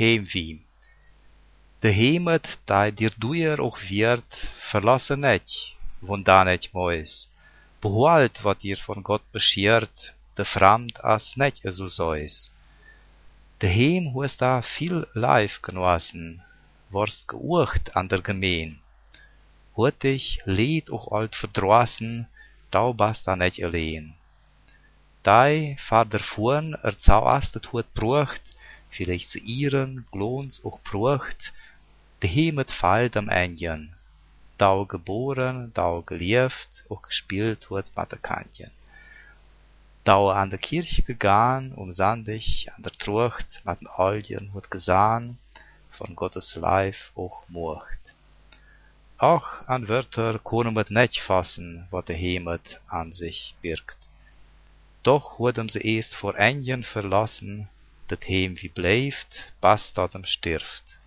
heimwee. De hemet, die dir duier auch wird, verlasse nicht, won da nicht mois. Behoalt, wat dir von Gott beschert, de fremd as nicht so sois. De heim hues da viel Leif genossen, warst geucht an der Gemeen. Hurtig, Lied auch alt verdrossen, da bast da nicht allein. Dei Vater vorn erzauastet huet brucht, vielleicht zu ihren glons auch brucht, de Hemet feilt am Engen, da geboren, da gelieft, auch gespielt huet mit de Kantjen. Da an de Kirche gegaan, sandig an der Trucht, mit den Algen huet gesahn, von Gottes Leif auch mocht. Auch an Wörter konen met nicht fassen, wat de Hemet an sich birgt. Doch huet se erst vor Engen verlassen, dat Heim wie bleift, bis dat stirft.